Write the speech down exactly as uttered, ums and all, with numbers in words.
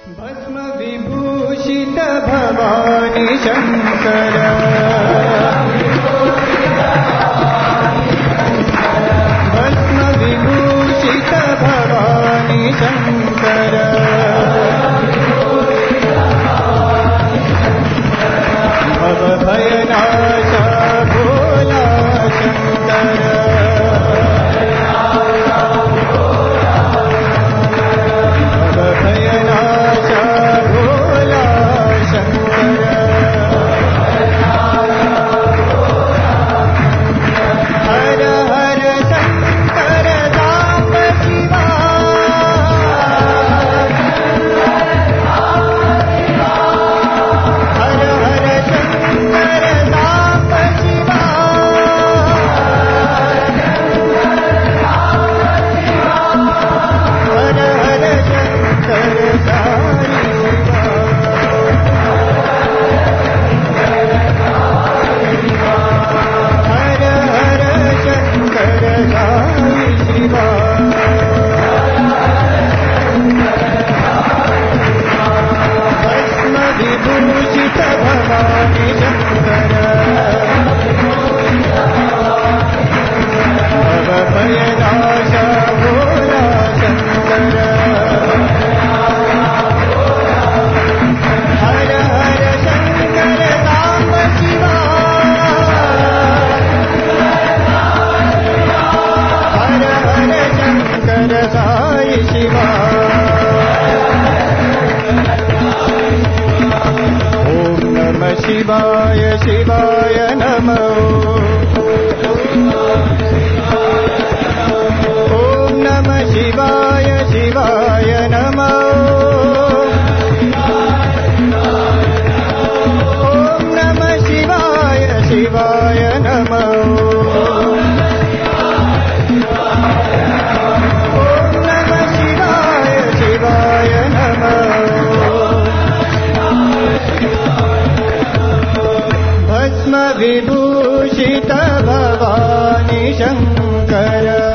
भस्म विभूषित भवानी शंकर भस्म विभूषित भवानी शंकर भव भयनाश भोला शंकर शिवाय शिवाय नमो ओम नमः शिवाय शिवाय नमो ओम नमः शिवाय शिवाय नमो ओम नमः शिवाय शिवाय नमो भस्म विभूषित भवानी शंकर